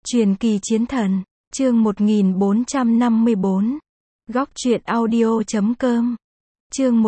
Truyền kỳ chiến thần, chương 1454. Góc truyện audio.com. Chương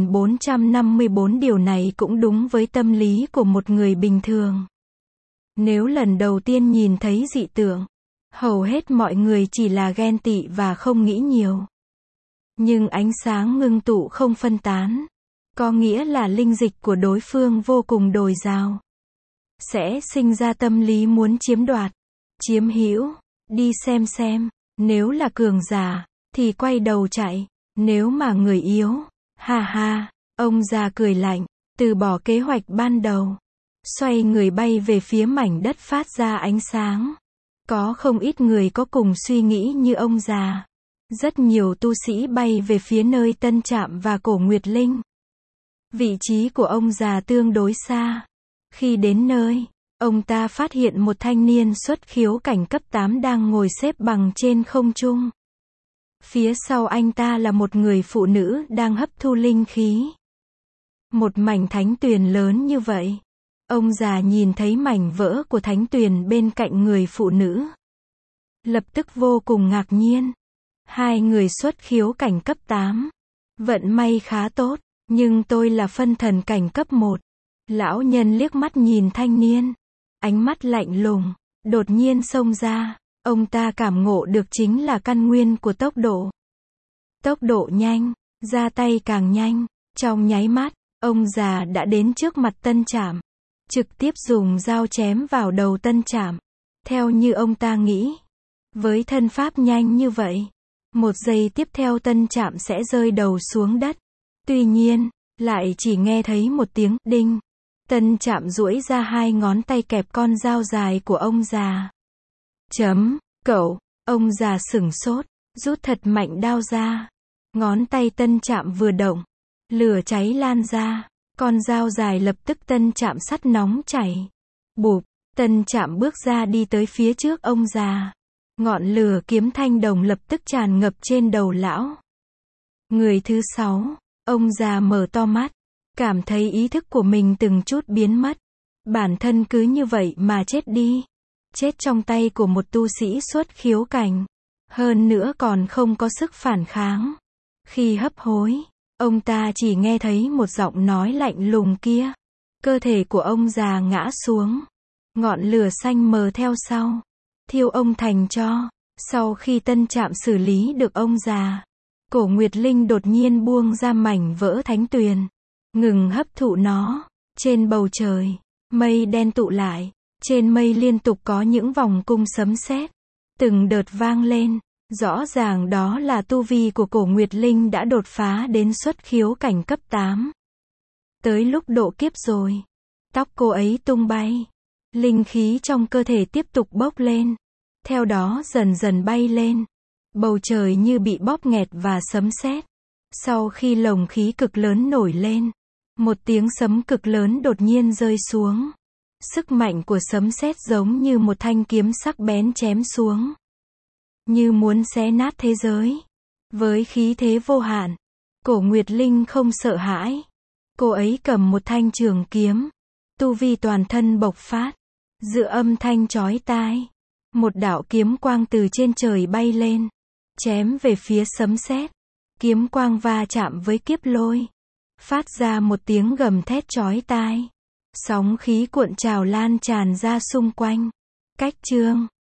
1454. Điều này cũng đúng với tâm lý của một người bình thường. Nếu lần đầu tiên nhìn thấy dị tượng, hầu hết mọi người chỉ là ghen tị và không nghĩ nhiều. Nhưng ánh sáng ngưng tụ không phân tán, có nghĩa là linh dịch của đối phương vô cùng dồi dào. Sẽ sinh ra tâm lý muốn chiếm đoạt, chiếm hữu, đi xem, nếu là cường giả, thì quay đầu chạy, nếu mà người yếu, ha ha, ông già cười lạnh, từ bỏ kế hoạch ban đầu, xoay người bay về phía mảnh đất phát ra ánh sáng. Có không ít người có cùng suy nghĩ như ông già. Rất nhiều tu sĩ bay về phía nơi Tân Trạm và Cổ Nguyệt Linh. Vị trí của ông già tương đối xa. Khi đến nơi, ông ta phát hiện một thanh niên xuất khiếu cảnh cấp 8 đang ngồi xếp bằng trên không trung. Phía sau anh ta là một người phụ nữ đang hấp thu linh khí. Một mảnh thánh tuyền lớn như vậy. Ông già nhìn thấy mảnh vỡ của thánh tuyền bên cạnh người phụ nữ. Lập tức vô cùng ngạc nhiên. Hai người xuất khiếu cảnh cấp 8. Vận may khá tốt, nhưng tôi là phân thần cảnh cấp 1. Lão nhân liếc mắt nhìn thanh niên. Ánh mắt lạnh lùng, đột nhiên xông ra. Ông ta cảm ngộ được chính là căn nguyên của tốc độ. Tốc độ nhanh, ra tay càng nhanh. Trong nháy mắt, ông già đã đến trước mặt Tân Trạm. Trực tiếp dùng dao chém vào đầu Tân Trạm. Theo như ông ta nghĩ, với thân pháp nhanh như vậy, một giây tiếp theo Tân Trạm sẽ rơi đầu xuống đất. Tuy nhiên, lại chỉ nghe thấy một tiếng đinh. Tân Trạm duỗi ra hai ngón tay kẹp con dao dài của ông già. Cậu, ông già sửng sốt, rút thật mạnh đao ra. Ngón tay Tân Trạm vừa động, lửa cháy lan ra. Con dao dài lập tức Tân Trạm sắt nóng chảy. Bụp, Tân Trạm bước ra đi tới phía trước ông già. Ngọn lửa kiếm thanh đồng lập tức tràn ngập trên đầu lão. Người thứ 6, ông già mở to mắt, cảm thấy ý thức của mình từng chút biến mất. Bản thân cứ như vậy mà chết đi. Chết trong tay của một tu sĩ xuất khiếu cảnh. Hơn nữa còn không có sức phản kháng. Khi hấp hối, ông ta chỉ nghe thấy một giọng nói lạnh lùng kia. Cơ thể của ông già ngã xuống. Ngọn lửa xanh mờ theo sau. Thiêu ông thành tro. Sau khi Tân Trạm xử lý được ông già, Cổ Nguyệt Linh đột nhiên buông ra mảnh vỡ thánh tuyền. Ngừng hấp thụ nó. Trên bầu trời, mây đen tụ lại. Trên mây liên tục có những vòng cung sấm sét. Từng đợt vang lên. Rõ ràng đó là tu vi của Cổ Nguyệt Linh đã đột phá đến xuất khiếu cảnh cấp 8. Tới lúc độ kiếp rồi. Tóc cô ấy tung bay. Linh khí trong cơ thể tiếp tục bốc lên. Theo đó dần dần bay lên. Bầu trời như bị bóp nghẹt và sấm sét. Sau khi lồng khí cực lớn nổi lên, một tiếng sấm cực lớn đột nhiên rơi xuống. Sức mạnh của sấm sét giống như một thanh kiếm sắc bén chém xuống. Như muốn xé nát thế giới. Với khí thế vô hạn, Cổ Nguyệt Linh không sợ hãi. Cô ấy cầm một thanh trường kiếm. Tu vi toàn thân bộc phát. Giữa âm thanh chói tai, một đạo kiếm quang từ trên trời bay lên, chém về phía sấm sét. Kiếm quang va chạm với kiếp lôi, phát ra một tiếng gầm thét chói tai. Sóng khí cuộn trào lan tràn ra xung quanh. Cách chương